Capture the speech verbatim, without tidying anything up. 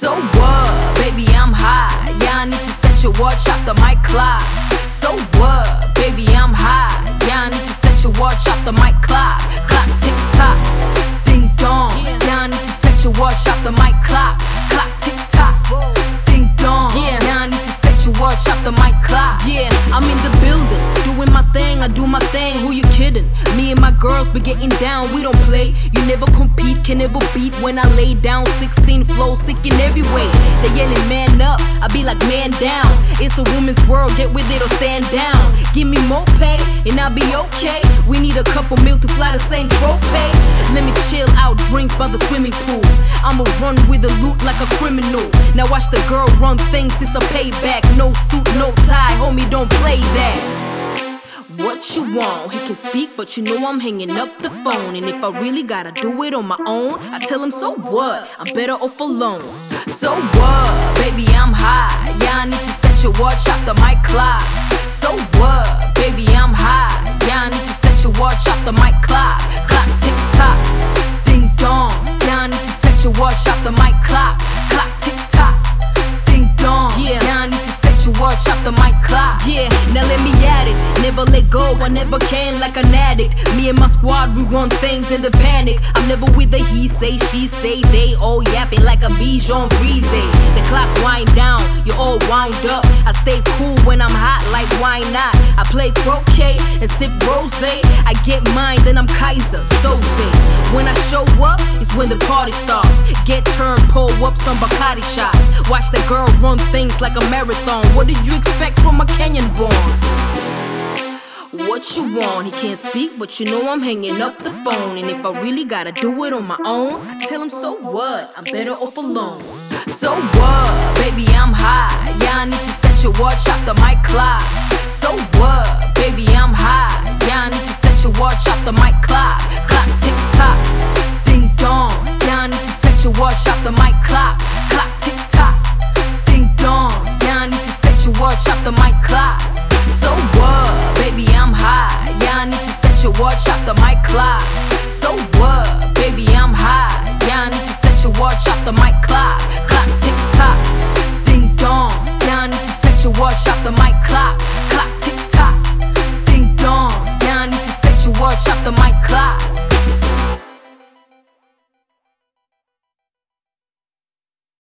So what? Baby, I'm high. Yeah, I need to set your watch off the mic clock. So what? Baby, I'm high. Yeah, I need to set your watch off the mic clock. Clock tick tock, ding dong. Yeah, I need to set your watch off the mic clock. Clock tick tock, ding dong. Yeah, I need to set your watch off the mic clock. Yeah, I'm in the building, doing my thing. I do my thing. Who you kidding? Me and my girls be getting down. We don't play. You never compete, can never beat. When I lay down, sixteen flows, sick in every way. They yelling man up, I be like man down. It's a woman's world, get with it or stand down. Give me more pay, and I'll be okay. We need a couple mil to fly the Saint Tropez. Let me chill out, drinks by the swimming pool. I'ma run with the loot like a criminal. Now watch the girl run things, it's a payback. No suit, no tie, homie, don't play that. What you want? He can speak, but you know I'm hanging up the phone. And if I really gotta do it on my own, I tell him, so what? I'm better off alone. So what? Baby, I'm high. Yeah, I need to set your watch off the mic clock. So what? Baby, I'm high. Yeah, I need to set your watch off the mic clock. Clock tick tock, ding dong. Yeah, I need to set your watch off the mic clock. Clock tick tock, ding dong. Yeah, yeah, I need to set your watch off the mic clock. Yeah, now let me at it. Never let go, I never can like an addict. Me and my squad, we run things in the panic. I'm never with the he say, she say, they all yapping like a Bichon Frise. The clock wind down, you're all wound up. I stay cool when I'm hot, like why not? I play croquet and sip rosé. I get mine, then I'm Kaiser, Soze. When I show up, it's when the party starts. Get turned, pull up some Bacardi shots. Watch the girl run things like a marathon. What did you expect from a Kenyan born? What you want? He can't speak, but you know I'm hanging up the phone. And if I really gotta do it on my own, I tell him, so what? I'm better off alone. So what? Baby, I'm high. Yeah, I need to set your watch off the mic clock. So what? Baby, I'm high. Yeah, I need to set your watch off the mic clock. Clock tick tock, ding dong. Yeah, I need to set your watch off the mic clock. Clock tick tock, ding dong. Yeah, I need to set your watch off the mic clock. So what? Baby, I'm high. Yeah, I need to set your watch off the mic clock. So what? Baby, I'm high. Yeah, I need to set your watch off the mic clock. Clock tick tock,